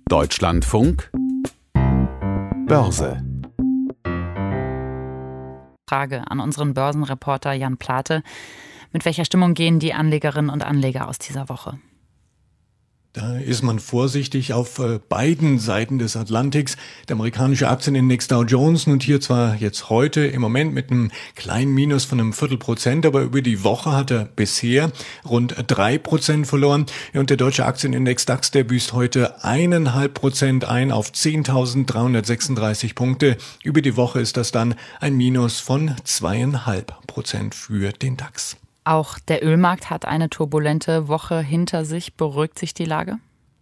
Deutschlandfunk Börse. Frage an unseren Börsenreporter Jan Plate. Mit welcher Stimmung gehen die Anlegerinnen und Anleger aus dieser Woche? Da ist man vorsichtig auf beiden Seiten des Atlantiks. Der amerikanische Aktienindex Dow Jones notiert zwar jetzt heute im Moment mit einem kleinen Minus von einem 0,25%, aber über die Woche hat er bisher rund 3% verloren. Und der deutsche Aktienindex DAX, der büßt heute 1,5% ein auf 10.336 Punkte. Über die Woche ist das dann ein Minus von 2,5% für den DAX. Auch der Ölmarkt hat eine turbulente Woche hinter sich. Beruhigt sich die Lage?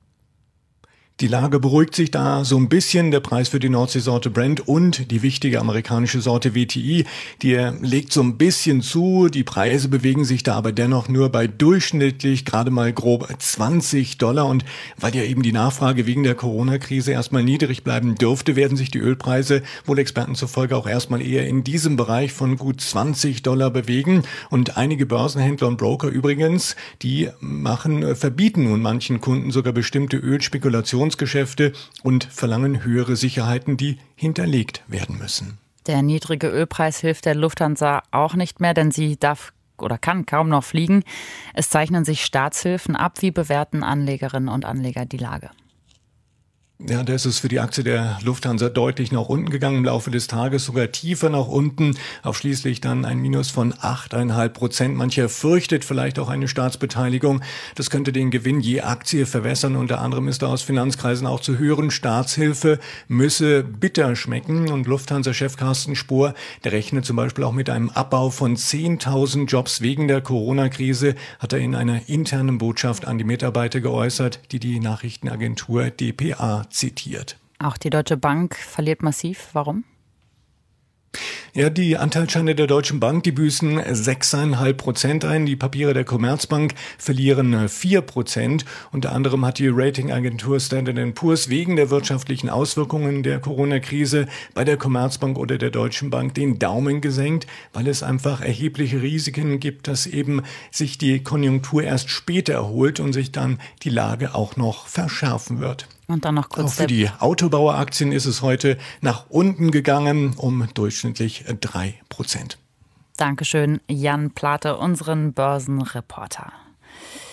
Die Lage beruhigt sich da so ein bisschen. Der Preis für die Nordseesorte Brent und die wichtige amerikanische Sorte WTI, die legt so ein bisschen zu. Die Preise bewegen sich da aber dennoch nur bei durchschnittlich gerade mal grob $20. Und weil ja eben die Nachfrage wegen der Corona-Krise erstmal niedrig bleiben dürfte, werden sich die Ölpreise wohl Experten zufolge auch erstmal eher in diesem Bereich von gut $20 bewegen. Und einige Börsenhändler und Broker übrigens, die verbieten nun manchen Kunden sogar bestimmte Ölspekulationen und verlangen höhere Sicherheiten, die hinterlegt werden müssen. Der niedrige Ölpreis hilft der Lufthansa auch nicht mehr, denn sie darf oder kann kaum noch fliegen. Es zeichnen sich Staatshilfen ab. Wie bewerten Anlegerinnen und Anleger die Lage? Ja, da ist es für die Aktie der Lufthansa deutlich nach unten gegangen, im Laufe des Tages sogar tiefer nach unten, auf schließlich dann ein Minus von 8,5%. Mancher fürchtet vielleicht auch eine Staatsbeteiligung. Das könnte den Gewinn je Aktie verwässern. Unter anderem ist da aus Finanzkreisen auch zu hören, Staatshilfe müsse bitter schmecken. Und Lufthansa-Chef Carsten Spohr, der rechnet zum Beispiel auch mit einem Abbau von 10.000 Jobs wegen der Corona-Krise, hat er in einer internen Botschaft an die Mitarbeiter geäußert, die Nachrichtenagentur dpa zitiert. Auch die Deutsche Bank verliert massiv. Warum? Ja, die Anteilsscheine der Deutschen Bank, die büßen 6,5% ein. Die Papiere der Commerzbank verlieren 4%. Unter anderem hat die Ratingagentur Standard & Poor's wegen der wirtschaftlichen Auswirkungen der Corona-Krise bei der Commerzbank oder der Deutschen Bank den Daumen gesenkt, weil es einfach erhebliche Risiken gibt, dass eben sich die Konjunktur erst später erholt und sich dann die Lage auch noch verschärfen wird. Und dann noch kurz auch für die Autobaueraktien ist es heute nach unten gegangen um durchschnittlich 3%. Dankeschön, Jan Plate, unseren Börsenreporter.